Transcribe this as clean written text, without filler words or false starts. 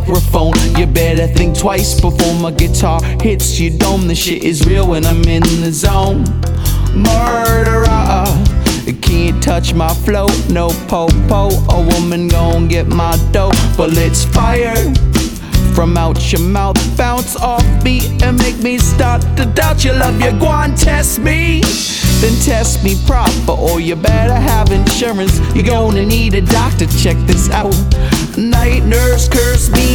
microphone. You better think twice before my guitar hits your dome. The shit is real when I'm in the zone. Murderer, can't touch my flow, no po-po. A woman gon' get my dough. Bullets fired from out your mouth, bounce off me and make me start to doubt your love. You go and test me, then test me proper, or you better have insurance. You're gonna need a doctor, check this out. Night nurse curse me